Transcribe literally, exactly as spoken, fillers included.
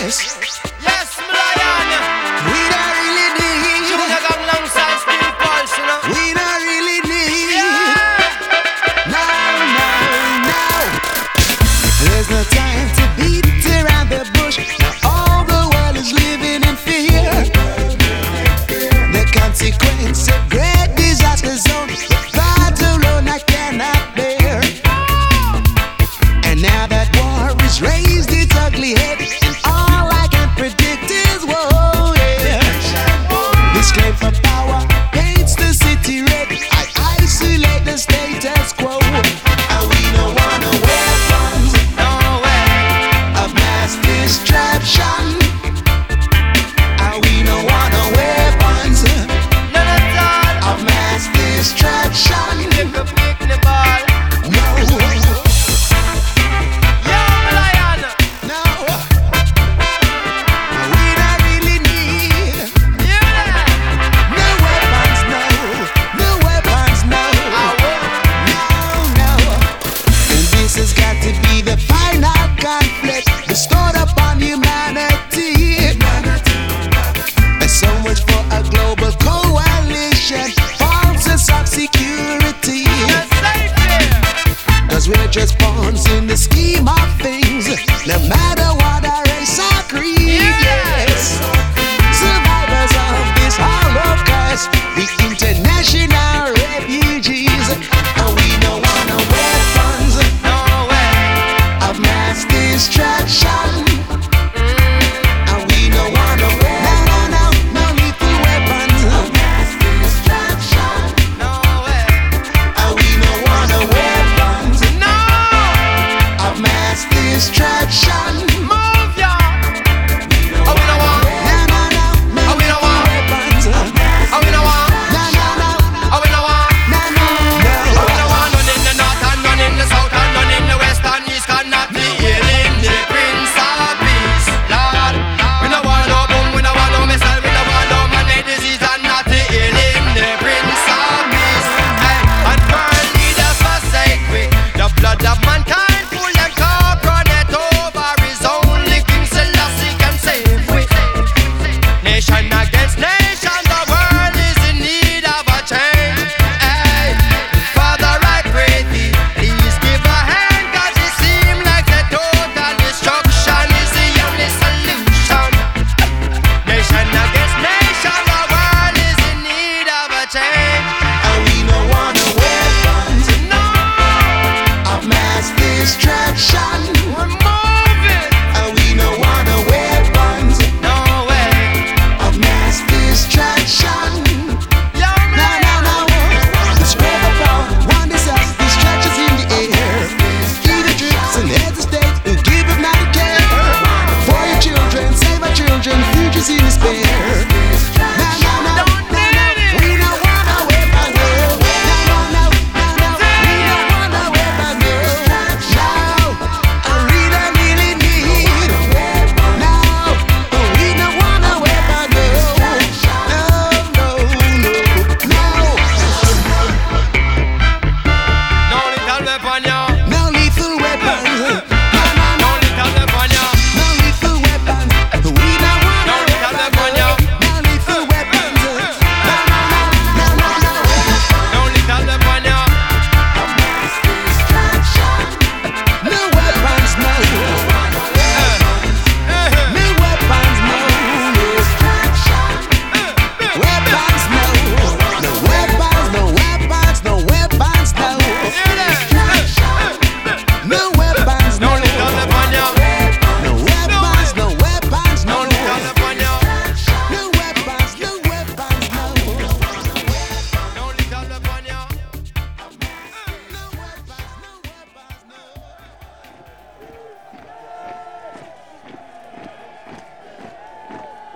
Yes. Yes, Lion. We don't really need. Junior Gang alongside Steel Pulse, you know. We don't really need. Yeah. No, no, no. There's no time to beat around the bush. Now all the world is living in fear. The consequence of great disaster zone. The thought alone I cannot bear. And now that war is raised its ugly head, and all I can predict is woe, yeah. This claim for power paints the city red. I isolate the status quo. And we don't want no weapons, No way. of mass destruction. And we don't want no weapons, None at all. of mass destruction. If you pick the ball. No, Yeah, Lion. no. We don't really need Yeah. no weapons, no, no weapons, no. I will. No, no. And this has got to be the final conflict bestowed upon humanity. And so much for a global coalition, false sense of security. You're safe here. Cause we're just